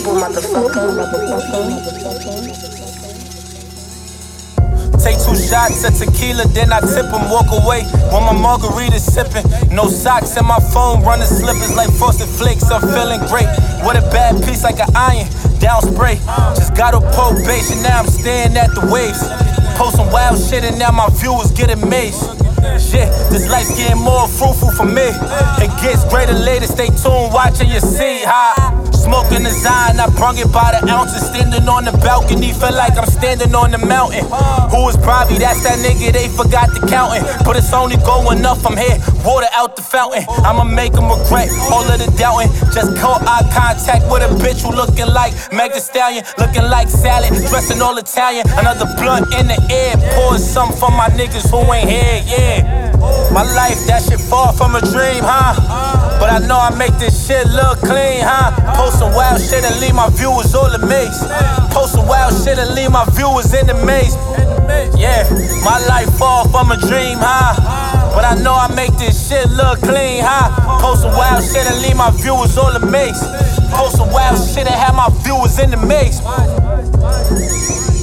Mobile motherfucker. Take 2 shots of tequila, then I tip 'em, walk away when my margarita's sipping. No socks in my phone, running slippers like Frosted Flakes. I'm feeling great. What a bad piece, like an iron down spray. Just got a probation, now I'm staring at the waves. Post some wild shit and now my viewers get amazed. Shit, this life's getting more fruitful for me. It gets greater later, stay tuned, watching you see how. Smoking the Zion, I brung it by the ounces. Standing on the balcony, feel like I'm standing on the mountain. Who is Bobby? That's that nigga, they forgot the counting. But it's only going up from here, water out the fountain. I'ma make them regret all of the doubting. Just caught eye contact with a bitch who looking like Meg Thee Stallion. Looking like salad, dressing all Italian. Another blunt in the air, pour some for my niggas who ain't here, yeah. My life, that shit far from a dream, huh? But I know I make this shit look clean, huh? Post some wild shit and leave my viewers all amazed. Post some wild shit and leave my viewers in the maze. Yeah, my life far from a dream, huh? But I know I make this shit look clean, huh? Post some wild shit and leave my viewers all amazed. Post some wild shit and have my viewers in the maze.